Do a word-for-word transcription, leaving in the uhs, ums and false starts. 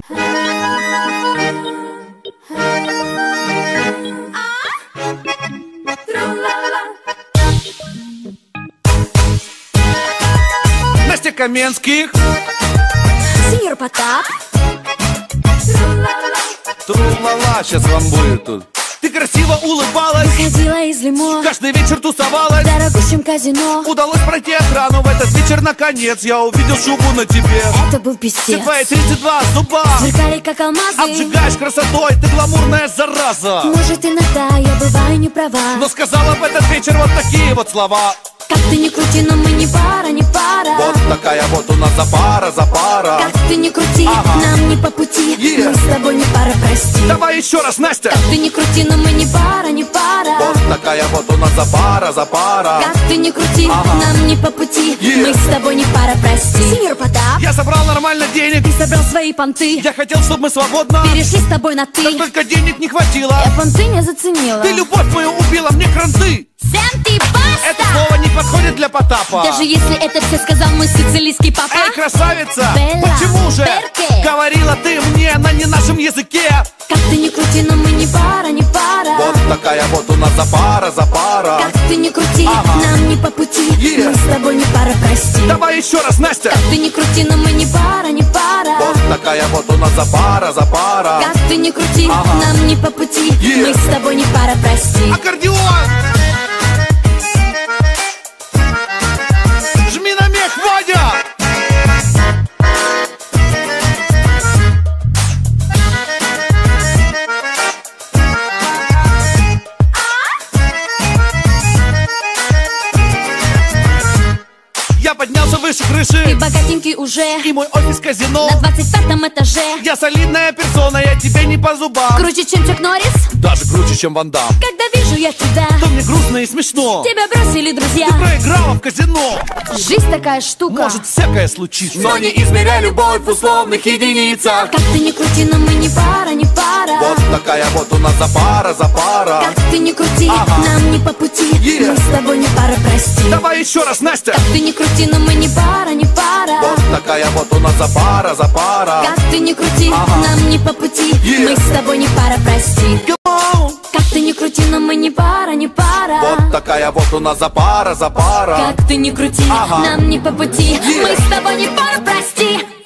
Настя Каменских, Сеньор Потап. Тру-ла-ла, сейчас вам будет тут. Ты красиво улыбалась, Выходила из лимо, каждый вечер тусовалась, в дорогущем казино. удалось пройти охрану. В этот вечер наконец я увидел шубу на тебе. Это был Все пиздец. твои тридцать два зуба Сверкали как алмазы. обжигаешь красотой, ты гламурная зараза. Может, иногда я бываю не права, Но сказала в этот вечер вот такие вот слова. как ты ни крути, но мы не пара, не пара. Вот такая вот у нас запара, запара. Как ты ни крути, Ага. нам не по пути. Yeah. Мы с тобой не пара, прости. Давай еще раз, Настя. Как ты ни крути, но мы не пара, не пара. Вот такая вот у нас запара, запара. Как ты ни крути, Ага. нам не по пути. Yeah. Мы с тобой не пара, прости. Сеньор Потап, Я собрал нормально денег, ты собрал свои понты. я хотел, чтобы мы свободно. Перешли с тобой на ты. Только денег не хватило. Я понты не заценила. Ты любовь мою убила, мне кранты. Сэм, ты Это баста! слово не подходит для Потапа. Даже если это все сказал мой сицилийский папа. Эй, красавица, Белла, почему же перке? говорила ты мне на не нашем языке? Как ты ни крути, но мы не пара, не пара. Вот такая вот у нас запара, запара. Как ты ни крути, Ага. нам не по пути. Yeah. Мы с тобой не пара, прости. Давай еще раз, Настя. Как ты ни крути, но мы не пара, не пара. Вот такая вот у нас запара, запара. Как ты ни крути, Ага. нам не по пути. Yeah. Мы с тобой не пара, прости. Аккордеон! Жми на мех, Вадя! Я поднялся выше Ты крыши, богатенький уже, и мой офис казино. на двадцать пятом этаже. Я солидная персона, я тебе не по зубам. Круче, чем Чак Норрис. Даже круче, чем Ван Дам. Когда вижу я тебя, То мне грустно и смешно. тебя бросили друзья. Ты проиграла в казино. Жизнь такая штука. Может всякое случиться, Но не измеряй любовь в условных единицах. Как ты ни крути, но мы не пара, не пара. Вот такая вот у нас запара, запара. Как ты ни крути, Ага. нам не по пути. Yeah. Мы с тобой не пара, прости. Давай еще раз, Настя. Как ты ни крути, но мы не пара, не пара. Вот такая вот у нас запара, запара. Как ты ни крути, Ага. нам не по пути. Yeah. Мы с тобой не пара, прости. Come on. Как ты ни крути, но мы не пара, не пара. Вот такая вот у нас запара, запара. Как ты ни крути, Ага. нам не по пути. Yeah. Мы с тобой не пара, прости.